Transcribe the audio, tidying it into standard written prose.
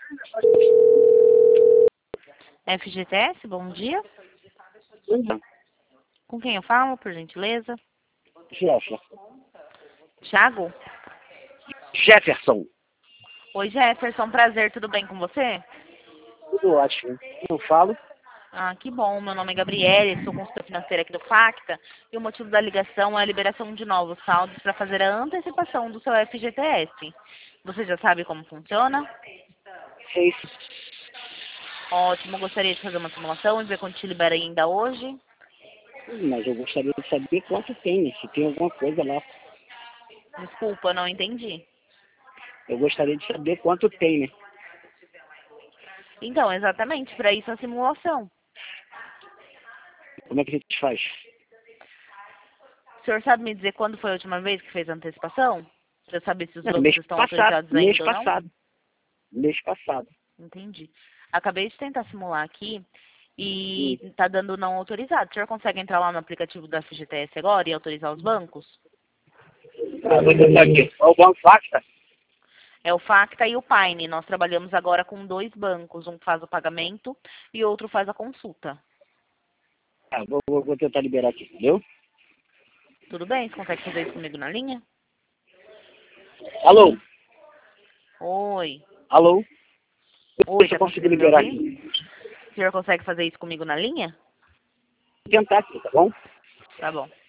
FGTS, bom dia. Uhum. Com quem eu falo, por gentileza? Jefferson. Thiago? Jefferson. Oi, Jefferson, prazer, tudo bem com você? Tudo ótimo. Eu falo. Ah, que bom. Meu nome é Gabriele, sou consultora financeira aqui do Facta e o motivo da ligação é a liberação de novos saldos para fazer a antecipação do seu FGTS. Você já sabe como funciona? Sei. Ótimo, gostaria de fazer uma simulação e ver quando te libera ainda hoje. Mas eu gostaria de saber quanto tem, né? Se tem alguma coisa lá. Desculpa, não entendi. Eu gostaria de saber quanto tem, né? Então, exatamente, para isso a simulação. Como é que a gente faz? O senhor sabe me dizer quando foi a última vez que fez a antecipação? Para saber se os Não, bancos mês estão passado. autorizados Mês ainda ou não? passado. Mês passado. Entendi. Acabei de tentar simular aqui e Hum. está dando não autorizado. O senhor consegue entrar lá no aplicativo da FGTS agora e autorizar os bancos? Vou tentar aqui. Ó, o Banco Facta. É o Facta e o Paine. Nós trabalhamos agora com dois bancos. Um faz o pagamento e outro faz a consulta. Tá, vou tentar liberar aqui, entendeu? Tudo bem? Você consegue fazer isso comigo na linha? Alô? Oi. Alô? Oi, Se eu tá conseguir conseguindo me liberar ouvir? aqui. O senhor consegue fazer isso comigo na linha? Vou tentar aqui, tá bom? Tá bom.